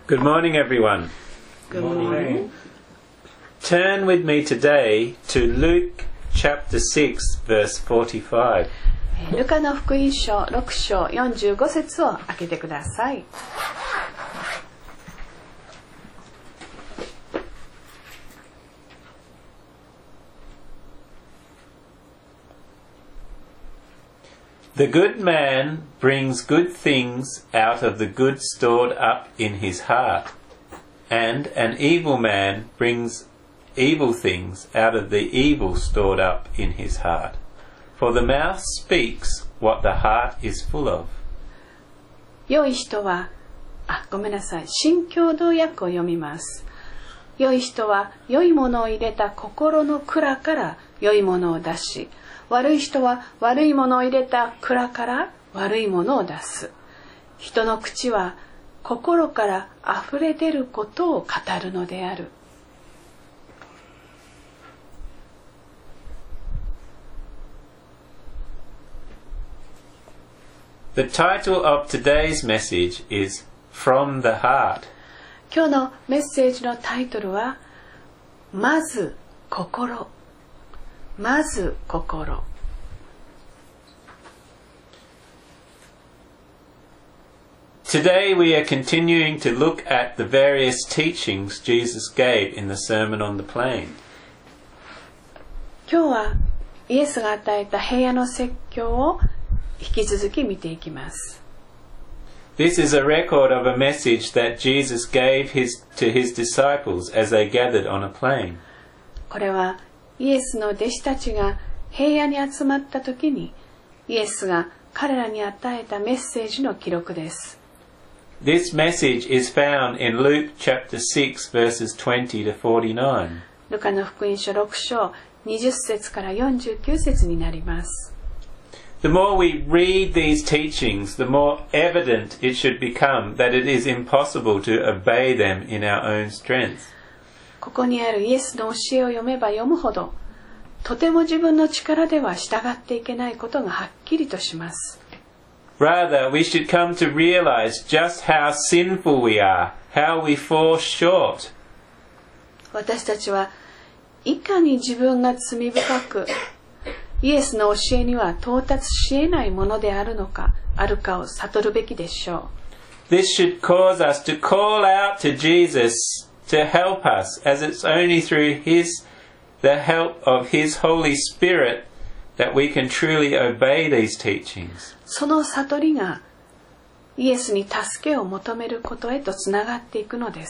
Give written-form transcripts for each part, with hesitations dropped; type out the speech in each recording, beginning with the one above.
Good morning, everyone. Good morning. Turn with me today to Luke chapter 6, verse 45. ルカの福音書6章45節を開けてください。 The good man brings good things out of the good stored up in his heart, and an evil man brings evil things out of the evil stored up in his heart. For the mouth speaks what the heart is full of. 良い人は、新共同訳を読みます。良い人は良いものを入れた心の蔵から良いものを出し、悪い人は悪いものを入れた蔵から悪いものを出す。人の口は心からあふれ出ることを語るのである。 The title of today's message is From the Heart. 今日のメッセージのタイトルは、まず心。まず心。 Today we are continuing to look at the various teachings Jesus gave in the Sermon on the Plain. 今日はイエスが与えた平野の説教を引き続き見ていきます。 This is a record of a message that Jesus gave to his disciples as they gathered on a plain. これはイエスの弟子たちが平野に集まった時にイエスが彼らに与えたメッセージの記録です。 This message is found in Luke chapter 6 verses 20 to 49. ルカの福音書6章20節から49節になります。 The more we read these teachings, the more evident it should become that it is impossible to obey them in our own strength. ここにあるイエスの教えを読めば読むほど、とても自分の力では従っていけないことがはっきりとします。 Rather, we should come to realize just how sinful we are, how we fall short. 私たちはいかに自分が罪深く、イエスの教えには到達し得ないものであるかを悟るべきでしょう。This should cause us to call out to Jesus to help us, as it's only through the help of His Holy Spirit that we can truly obey these teachings. その悟りがイエスに助けを求めることへとつながっていくのです。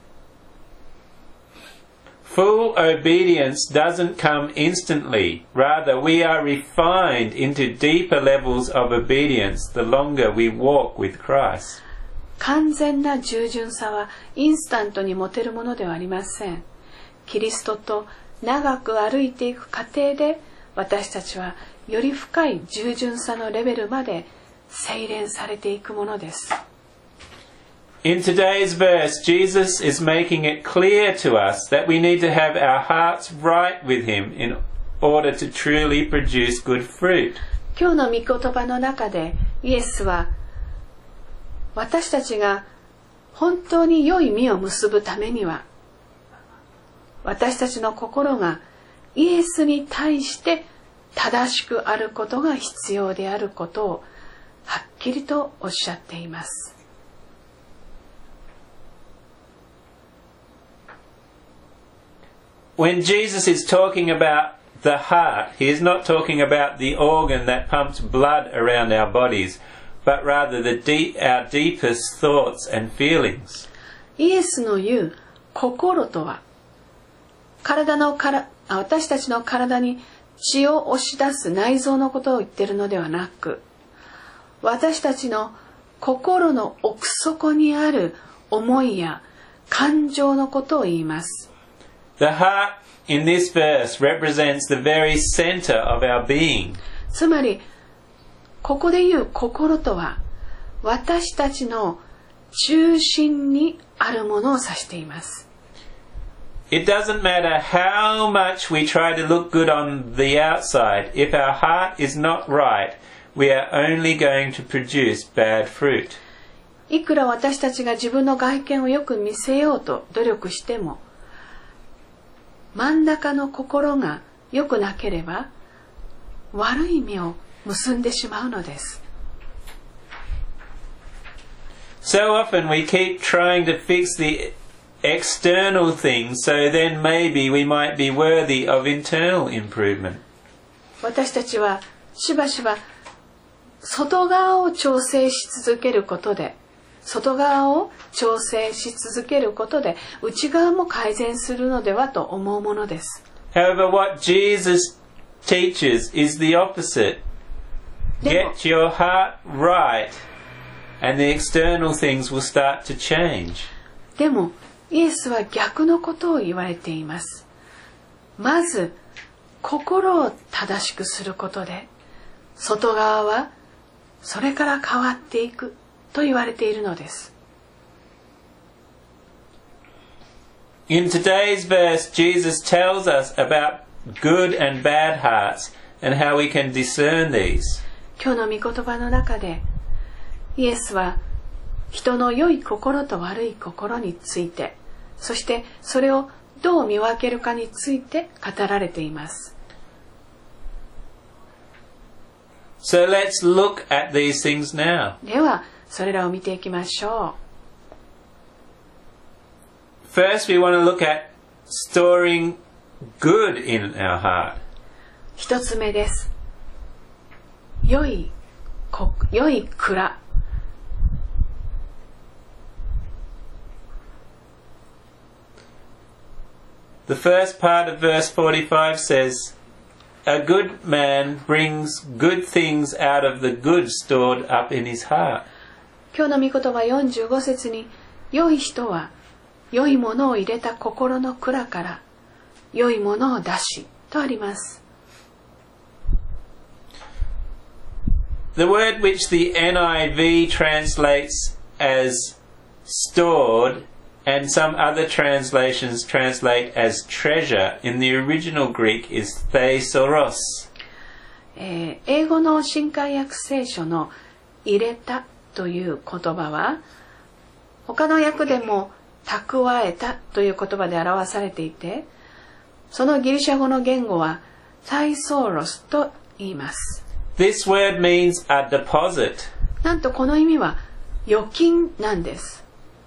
Full obedience doesn't come instantly. Rather, we are refined into deeper levels of obedience the longer we walk with Christ. 完全な従順さはインスタントに持てるものではありません。キリストと長く歩いていく過程で私たちはより深い従順さのレベルまで洗練されていくものです。 In today's verse, Jesus is making it clear to us that we need to have our hearts right with Him in order to truly produce good fruit. 今日の御言葉の中でイエスは私たちが本当に良い実を結ぶためには私たちの心がイエスに対して正しくあることが必要であることをはっきりとおっしゃっています。 When Jesus is talking about the heart, he is not talking about the organ that pumps blood around our bodies, but rather our deepest thoughts and feelings. イエスの言う心とは、私たちの体に血を押し出す内臓のことを言っているのではなく、私たちの心の奥底にある思いや感情のことを言います。 The heart in this verse represents the very center of our being. つまり、ここで言う心とは、私たちの中心にあるものを指しています。 It doesn't matter how much we try to look good on the outside. If our heart is not right, we are only going to produce bad fruit. いくら私たちが自分の外見をよく見せようと努力しても、真ん中の心が良くなければ悪い実を結んでしまうのです。 So often we keep trying to fix the external things, so then maybe we might be worthy of internal improvement. 私たちはしばしば外側を調整し続けることで、内側も改善するのではと思うものです。 However, what Jesus teaches is the opposite. Get your heart right, and the external things will start to change. でもイエスは逆のことを言われています。まず心を正しくすることで、外側はそれから変わっていくと言われているのです。 In today's verse, Jesus tells us about good and bad hearts and how we can discern these. 今日の御言葉の中で、イエスは人の良い心と悪い心について、そしてそれをどう見分けるかについて語られています。 So let's look at these things now. では、それらを見ていきましょう。First, we want to look at storing good in our heart. 一つ目です。良い蔵。 The first part of verse 45 says, A good man brings good things out of the good stored up in his heart. 今日の御言葉45節に、良い人は良いものを入れた心の蔵から良いものを出しとあります。 The word which the NIV translates as stored and some other translations translate as treasure in the original Greek is thesauros. 英語の新海訳聖書の入れたという言葉は他の訳でも蓄えたという言葉で表されていて、そのギリシャ語の言語はタイソーロスと言います。 This word means a deposit. なんとこの意味は預金なんです。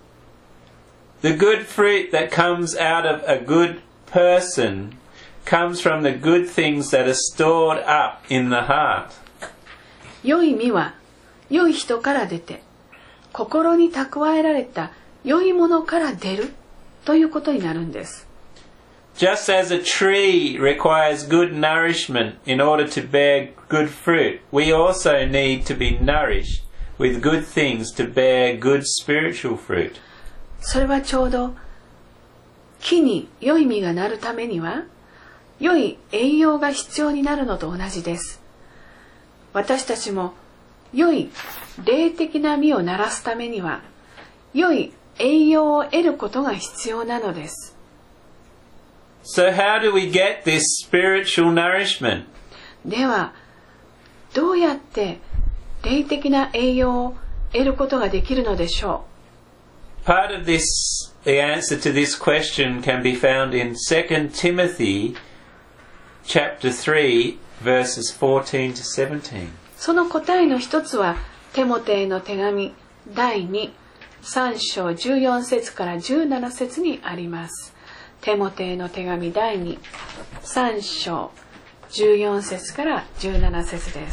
The good fruit that comes out of a good person comes from the good things that are stored up in the heart. 良い実は良い人から出て、心に蓄えられた良いものから出るということになるんです。 Just as a tree requires good nourishment in order to bear good fruit, we also need to be nourished with good things to bear good spiritual fruit. それはちょうど木に良い実がなるためには良い栄養が必要になるのと同じです。私たちも良い霊的な実をならすためには良い栄養を得ることが必要なのです。 So how do we get this spiritual nourishment? では、どうやって霊的な栄養を得ることができるのでしょう。 Part of this, the answer to this question can be found in 2 Timothy chapter 3 verses 14 to 17. その答えの一つはテモテへの手紙第2、3章14節から17節にあります。テモテへの手紙第2、3章14節から17節です。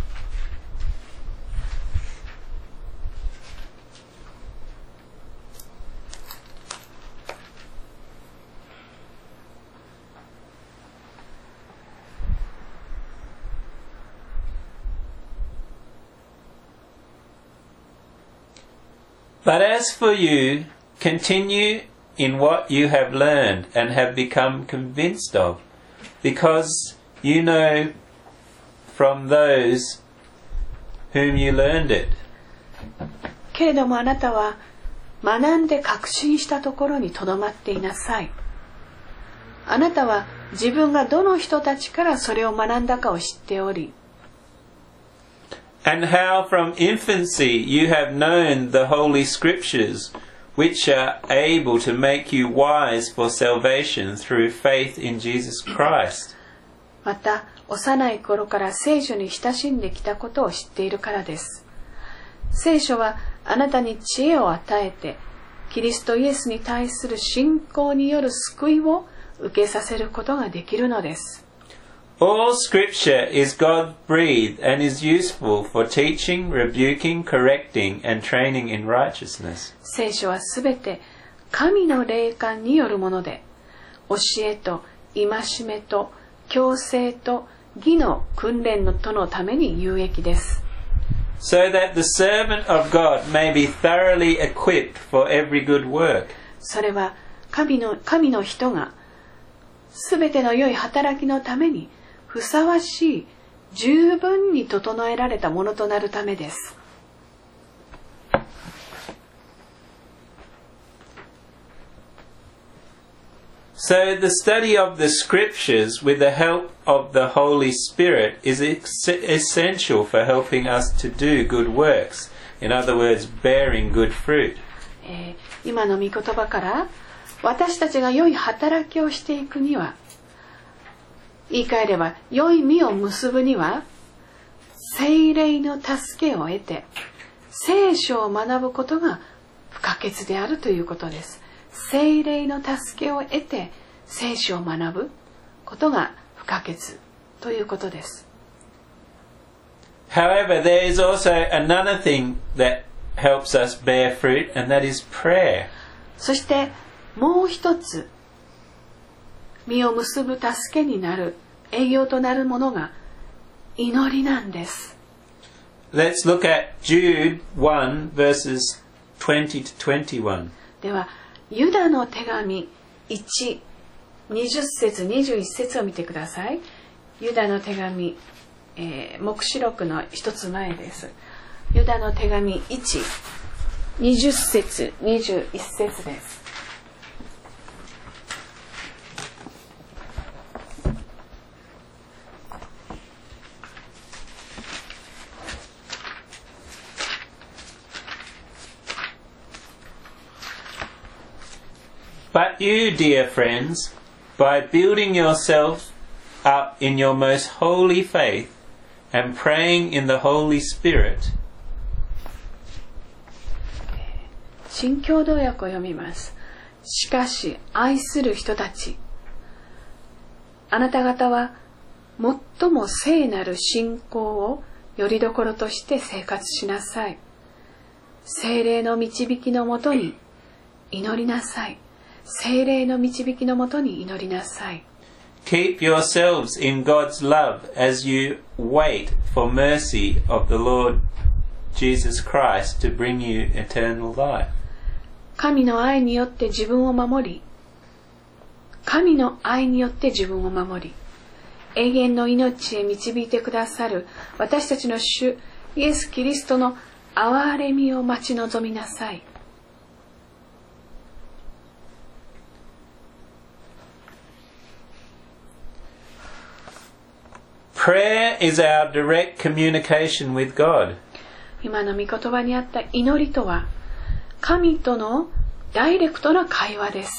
But as for you, continue in what you have learned and have become convinced of, because you know from those whom you learned it. けれどもあなたは学んで確信したところにとどまっていなさい。あなたは自分がどの人たちからそれを学んだかを知っており。 And how from infancy you have known the Holy Scriptures, which are able to make you wise for salvation through faith in Jesus Christ. また、幼い頃から聖書に親しんできたことを知っているからです。聖書はあなたに知恵を与えて、キリストイエスに対する信仰による救いを受けさせることができるのです。 All Scripture is God-breathed and is useful for teaching, rebuking, correcting, and training in righteousness. 聖書はすべて神の霊感によるもので、教えと戒めと矯正と義の訓練とのために有益です。 So that the servant of God may be thoroughly equipped for every good work. それは神の人がすべての良い働きのためにふさわしい、十分に整えられたものとなるためです。 So the study of the Scriptures with the help of the Holy Spirit is essential for helping us to do good works. In other words, bearing good fruit. 今の御言葉から私たちが良い働きをしていくには、言い換えれば良い実を結ぶには、聖霊の助けを得て聖書を学ぶことが不可欠であるということです。聖霊の助けを得て聖書を学ぶことが不可欠ということです。 However, there is also another thing that helps us bear fruit, and that is prayer. そしてもう一つ、実を結ぶ助けになる、栄養となるものが祈りなんです。 Let's look at Jude 1 verses 20 to 21. では、ユダの手紙1、20節21節を見てください。ユダの手紙、黙示録の一つ前です。ユダの手紙1、20節21節です。 But you, dear friends, by building yourself up in your most holy faith and praying in the Holy Spirit. 新共同訳を読みます。しかし、愛する人たち、あなた方は最も聖なる信仰を拠り所として生活しなさい。聖霊の導きのもとに祈りなさい。聖霊の導きのもとに祈りなさい。 Keep yourselves in God's love as you wait for mercy of the Lord Jesus Christ to bring you eternal life. 神の愛によって自分を守り、神の愛によって自分を守り、永遠の命へ導いてくださる私たちの主イエス・キリストの憐れみを待ち望みなさい。 Prayer is our direct communication with God. 今の御言葉にあった祈りとは、神とのダイレクトな会話です。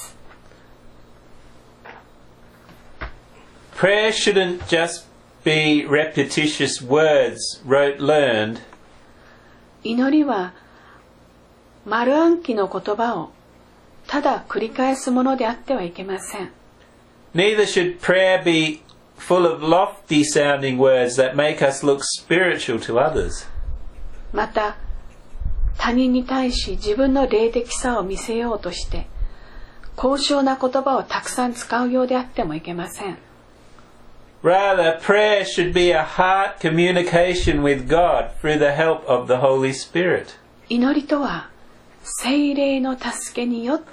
Prayer shouldn't just be repetitious words learned. 祈りは丸暗記の言葉をただ繰り返すものであってはいけません。 Neither should prayer be full of lofty sounding words that make us look spiritual to others. また、他人に対し自分の霊的さを見せようとして、高尚な言葉をたくさん使うようであってもいけません。 Rather, prayer should be a heart communication with God through the help of the Holy Spirit. 祈りとは、聖霊の助けによって、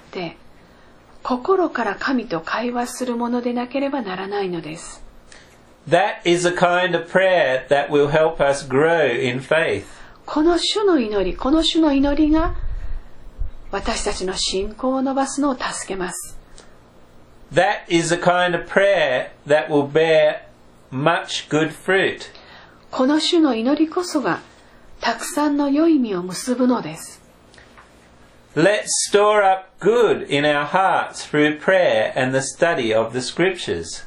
心から神と会話するものでなければならないのです。 That is a kind of prayer that will help us grow in faith. この種の祈りが私たちの信仰を伸ばすのを助けます。 That is a kind of prayer that will bear much good fruit. この種の祈りこそがたくさんの良い実を結ぶのです。 Let's store up good in our hearts through prayer and the study of the scriptures.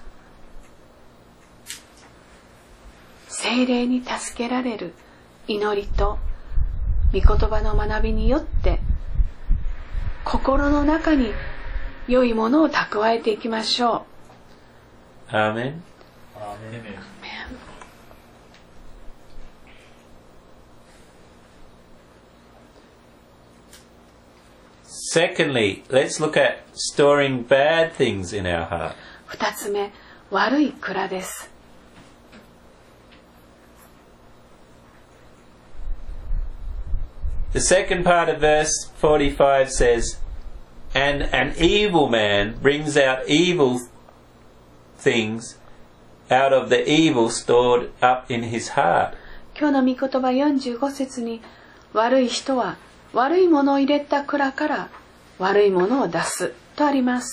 聖霊に助けられる祈りと御言葉の学びによって心の中に良いものを蓄えていきましょう。 アーメン。Secondly, let's look at storing bad things in our heart. 二つ目、悪い蔵です。 The second part of verse 45 says, And an evil man brings out evil things out of the evil stored up in his heart. 今日の御言葉45節に、悪い人は悪いものを入れた蔵から悪いものを出すとあります。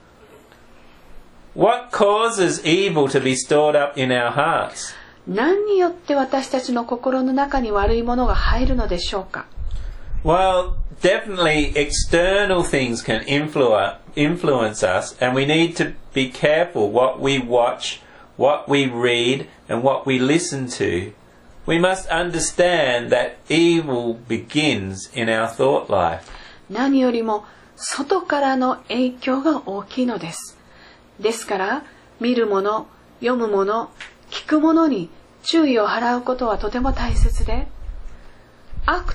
What causes evil to be stored up in our hearts? 何によって私たちの心の中に悪いものが入るのでしょうか。 Well, definitely external things can influence us, and we need to be careful what we watch, what we read, and what we listen to. We must understand that evil begins in our thought life. 何よりも外からの影響が大きいのです。ですから見るもの、読むもの、聞くものに注意を払うことはとても大切で、悪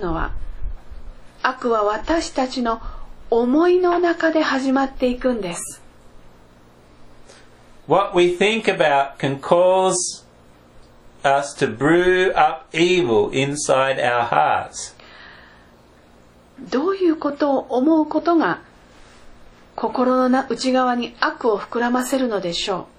は私たちの思いの中で始まっていくんです。 What we think about can cause us to brew up evil inside our hearts. どういうことを思うことが心の内側に悪を膨らませるのでしょ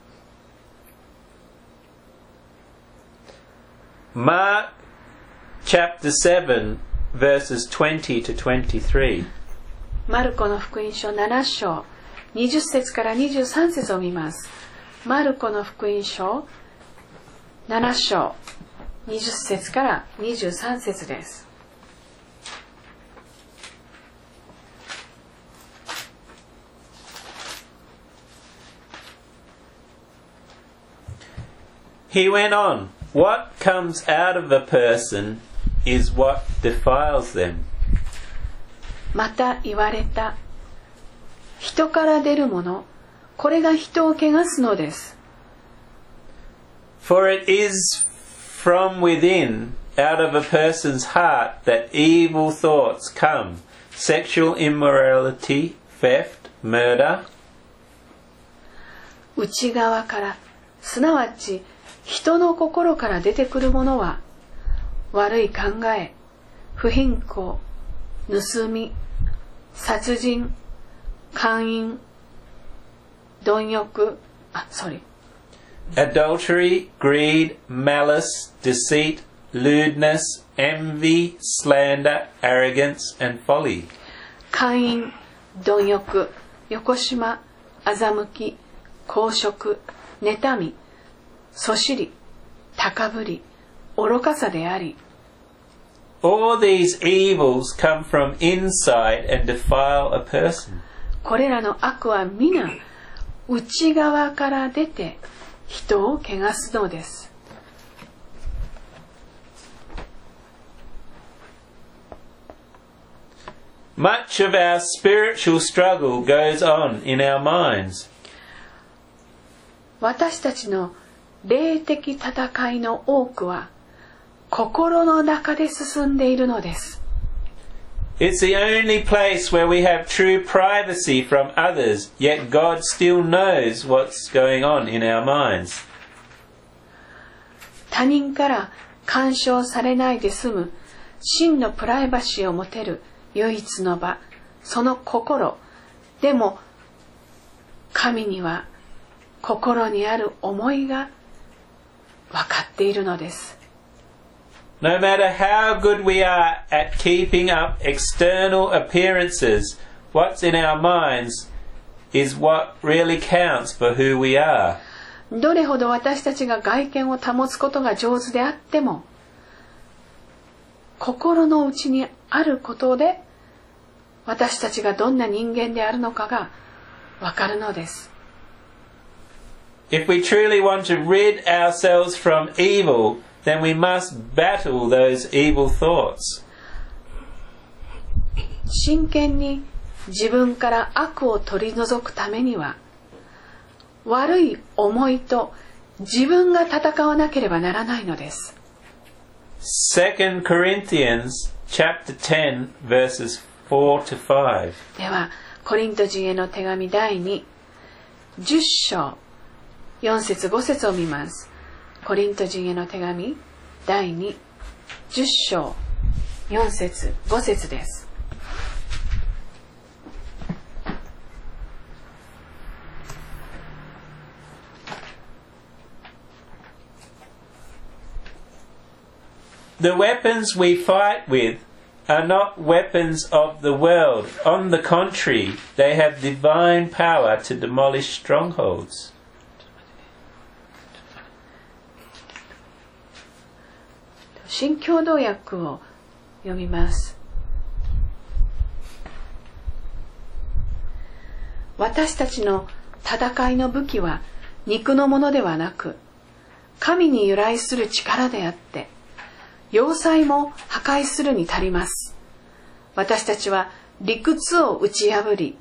う。Mark chapter 7 verses 20 to 23. マルコの福音書7章20節から23節を見ます。マルコの福音書7章20節から23節です。 He went on, What comes out of a person is what defiles them. また言われた。人から出るもの、これが人を汚すのです。 For it is from within, out of a person's heart, that evil thoughts come. Sexual immorality, theft, murder. 内側から、すなわち人の心から出てくるものは、悪い考え、不貧困、盗み、殺人、姦淫、貪欲、 adultery, greed, malice, deceit, lewdness, envy, slander, arrogance, and folly. 姦淫、貪欲、よこしま、欺き、公職、妬み、そしり、高ぶり、愚かさであり。 All these evils come from inside and defile a person. これらの悪は皆内側から出て人を汚すのです。 Much of our spiritual struggle goes on in our minds. 私たちの霊的戦いの多くは心の中で進んでいるのです。 It's the only place where we have true privacy from others, yet God still knows what's going on in our minds. 他人から干渉されないで済む真のプライバシーを持てる唯一の場、その心。でも神には心にある思いが分かっているのです。 No matter how good we are at keeping up external appearances, what's in our minds is what really counts for who we are. どれほど私たちが外見を保つことが上手であっても、 心の内にあることで、私たちがどんな人間であるのかがわかるのです。 If we truly want to rid ourselves from evil, then we must battle those evil thoughts. 真剣に自分から悪を取り除くためには、悪い思いと自分が戦わなければならないのです。 2 Corinthians chapter 10 verses 4 to 5. では、コリント人への手紙第2、10章、4節5節を見ます。コリント人への手紙第2、10章、4節5節です。 The weapons we fight with are not weapons of the world. On the contrary, they have divine power to demolish strongholds. 新共同訳を読みます。私たちの戦いの武器は肉のものではなく、神に由来する力であって、要塞も破壊するに足ります。私たちは理屈を打ち破り、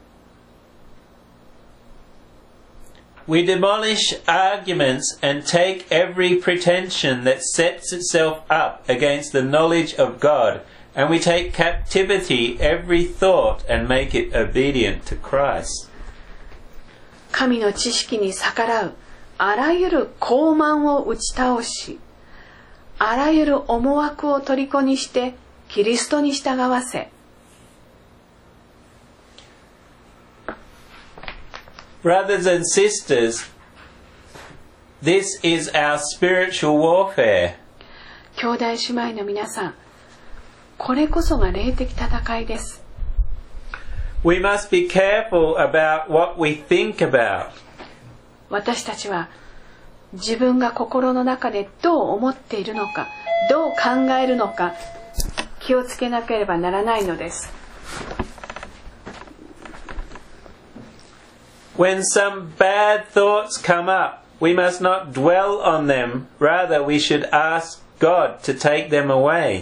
We demolish arguments and take every pretension that sets itself up against the knowledge of God, and we take captivity every thought and make it obedient to Christ. 神の知識に逆らうあらゆる傲慢を打ち倒し、あらゆる思惑を虜にしてキリストに従わせ、 Brothers and sisters, this is our spiritual warfare. 兄弟姉妹の皆さん、これこそが霊的戦いです。 We must be careful about what we think about. 私たちは自分が心の中でどう思っているのか、どう考えるのか、気をつけなければならないのです。 When some bad thoughts come up, we must not dwell on them. Rather, we should ask God to take them away.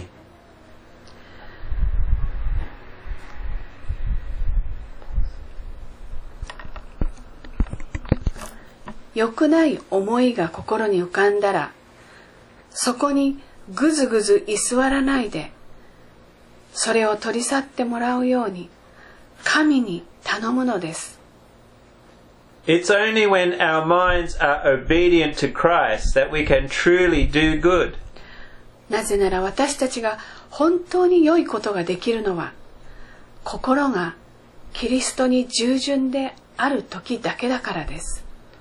良くない思いが心に浮かんだら、そこにぐずぐず居座らないで、それを取り去ってもらうように神に頼むのです。 It's only when our minds are obedient to Christ that we can truly do good. なぜなら私たちが本当に良いことができるのは、心がキリストに従順である時だけだからです。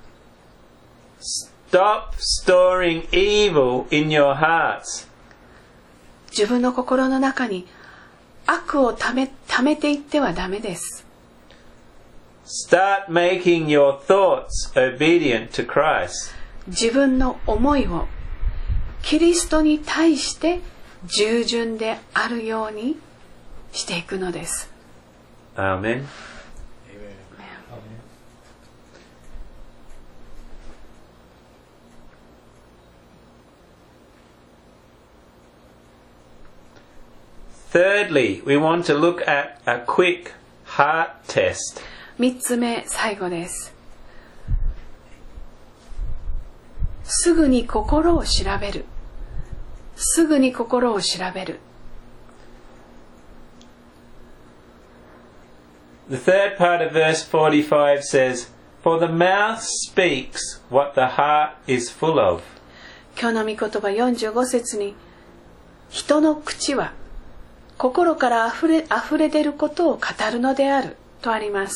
Stop storing evil in your hearts. 自分の心の中に悪をためていってはダメです。 Start making your thoughts obedient to Christ. 自分の思いをキリストに対して従順であるようにしていくのです。 Amen. Thirdly, we want to look at a quick heart test. 3つ目、最後です。すぐに心を調べる。すぐに心を調べる。 The third part of verse 45 says, For the mouth speaks what the heart is full of. 今日の御言葉45節に、人の口は心からあふれ出ることを語るのであるとあります。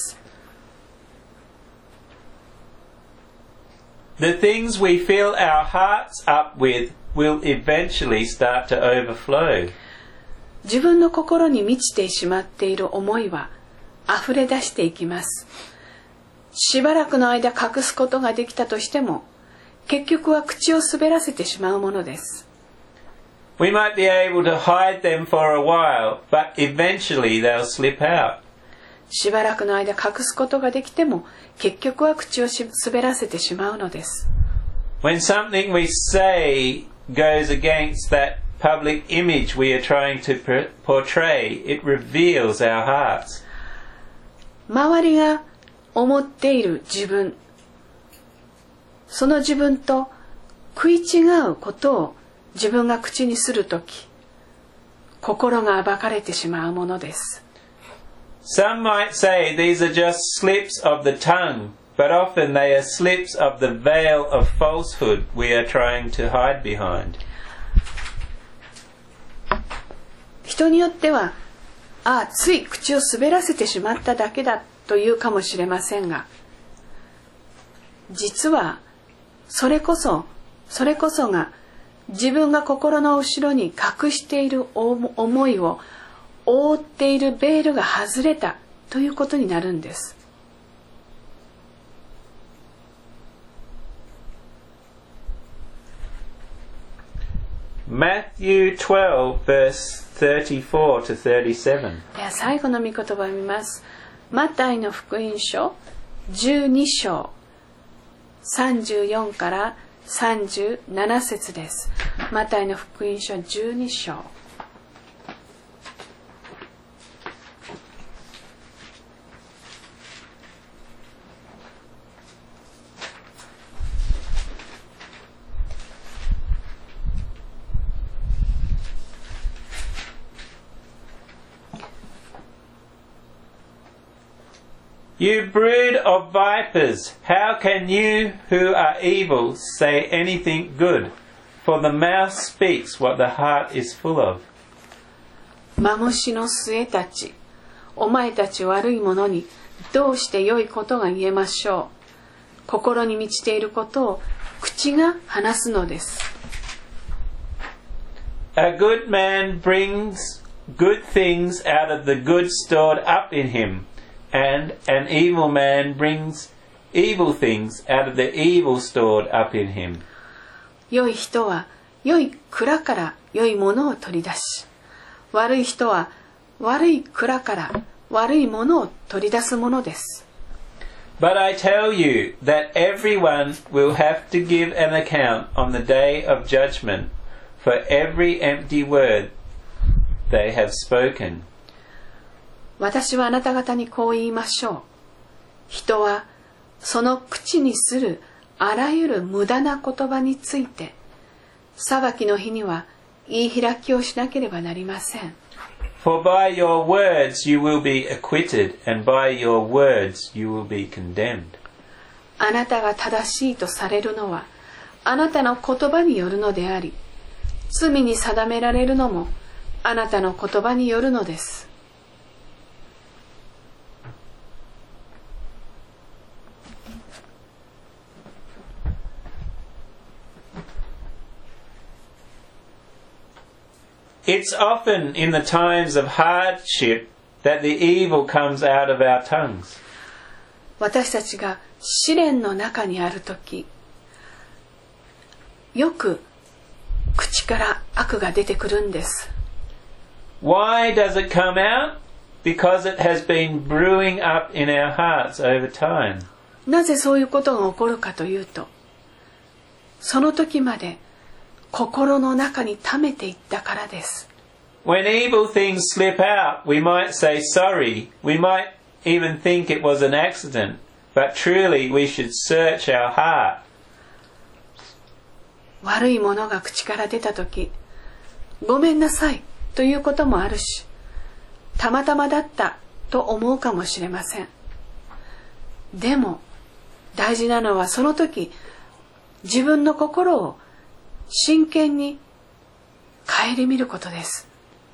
The things we fill our hearts up with will eventually start to overflow. 自分の心に満ちてしまっている思いは溢れ出していきます。しばらくの間隠すことができたとしても、結局は口を滑らせてしまうものです。 We might be able to hide them for a while, but eventually they'll slip out. しばらくの間隠すことができても、結局は口を滑らせてしまうのです。 When something we say goes against that public image we are trying to portray, it reveals our hearts. 周りが思っている自分、その自分と食い違うことを自分が口にするとき、心が暴かれてしまうものです。 Some might say these are just slips of the tongue, but often they are slips of the veil of falsehood we are trying to hide behind. 人によっては、つい口を滑らせてしまっただけだというかもしれませんが、実はそれこそが自分が心の後ろに隠している思いを覆っているベールが外れたということになるんです。 Matthew 12 verse 34 to 37. では最後の御言葉を見ます。マタイの福音書12章34から37節です。マタイの福音書12章。 You brood of vipers, how can you who are evil say anything good? For the mouth speaks what the heart is full of. マムシの末たち、お前たち悪い者にどうして良いことが言えましょう。心に満ちていることを口が話すのです。 A good man brings good things out of the good stored up in him.And an evil man brings evil things out of the evil stored up in him. 良い人は良い蔵から良いものを取り出し、悪い人は悪い蔵から悪いものを取り出すものです。 But I tell you that everyone will have to give an account on the day of judgment for every empty word they have spoken. 私はあなた方にこう言いましょう。人はその口にするあらゆる無駄な言葉について、裁きの日には言い開きをしなければなりません。 For by your words you will be acquitted, and by your words you will be condemned. あなたが正しいとされるのは、あなたの言葉によるのであり、罪に定められるのもあなたの言葉によるのです。 It's often in the times of hardship that the evil comes out of our tongues. 私たちが試練の中にあるとき、よく口から悪が出てくるんです。 Why does it come out? Because it has been brewing up in our hearts over time. なぜそういうことが起こるかというと、その時まで心の中に溜めていったからです。 When evil things slip out, we might say sorry. We might even think it was an accident. But truly we should search our heart. 悪いものが口から出た時、ごめんなさいということもあるし、たまたまだったと思うかもしれません。でも大事なのはその時、自分の心を真剣に顧みることです。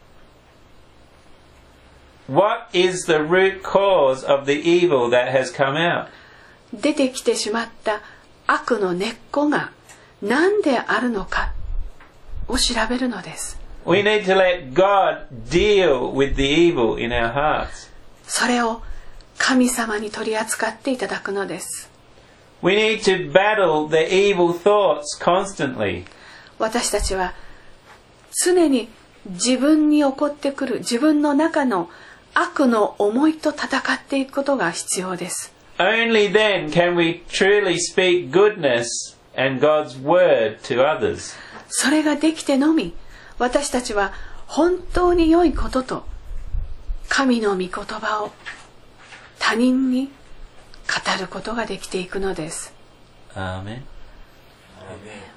What is the root cause of the evil that has come out? 出てきてしまった悪の根っこが何であるのかを調べるのです。 We need to let God deal with the evil in our hearts. それを神様に取り扱っていただくのです。 We need to battle the evil thoughts constantly. 私たちは常に自分に起こってくる自分の中の悪の思いと戦っていくことが必要です。 Only then can we truly speak goodness and God's word to others. それができてのみ、私たちは本当に良いことと神の御言葉を他人に語ることができていくのです。 Amen. Amen.